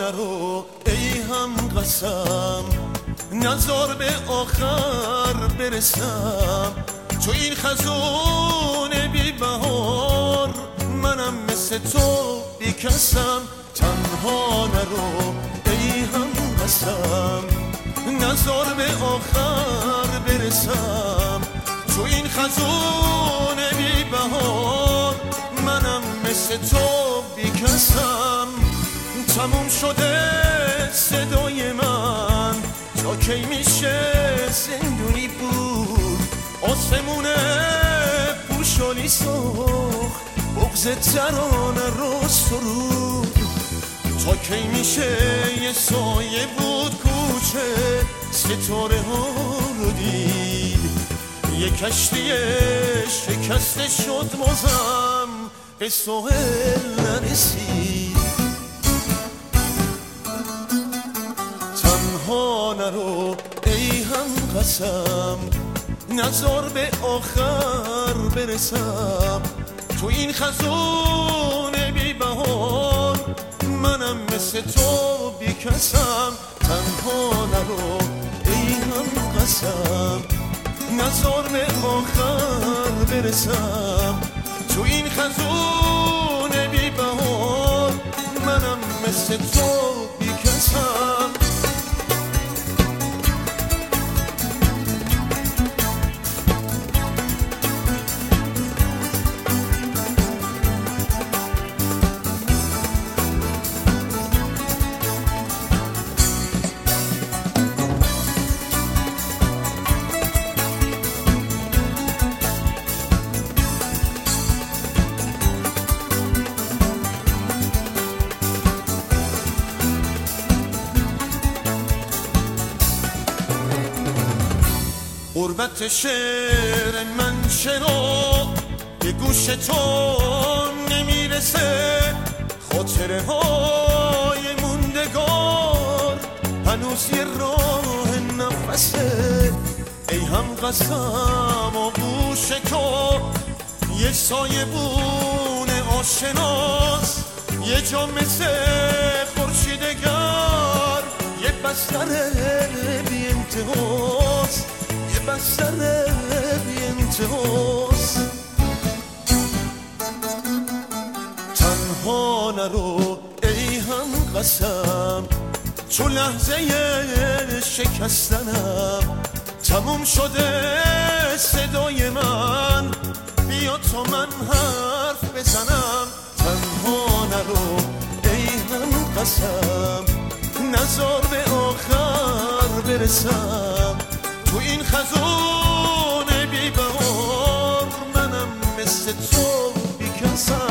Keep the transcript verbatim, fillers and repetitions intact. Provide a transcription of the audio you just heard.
نرو ای هم قسم، نزار به آخر برسم. تو این خزون بی بهار منم مثل تو بی کسم. تنها نرو ای هم قسم، نزار به آخر برسم. تو این خزون بی بهار منم مثل تو بی کسم. تموم شده صدای من، تا کی میشه زندونی بود؟ آسمون پوشالی ساخت بغض ترانه رو سرود. تا کی میشه یه سایه بود کوچه ستاره ها رو دید؟ یه کشتی شکسته شد بازم به ساحل نرسید. تنها نرو ای هم قسم، نزار به آخر برسم. تو این خزون بی بهار منم مثل تو بی کسم. تنها نرو ای هم قسم، نزار به آخر برسم. تو این خزون بی بهار منم مثل تو بی کسم. غربت شعر من چرا به گوش تو نمیرسه؟ خاطره های موندگار هنوز یه راه نفسه. ای هم قسم آغوش تو یه سایه بونه آشناس، یه جا مثل خورشیدگر، یه بستر بی انتهاست، بستر بی انتهاست. تنها نرو ای هم قسم، چو لحظه شکستنم تموم شده صدای من. بیا تا من حرف بزنم. تنها نرو ای هم قسم، نزار به آخر برسم. تو این خزون بی بهار منم مثل تو بی کسم.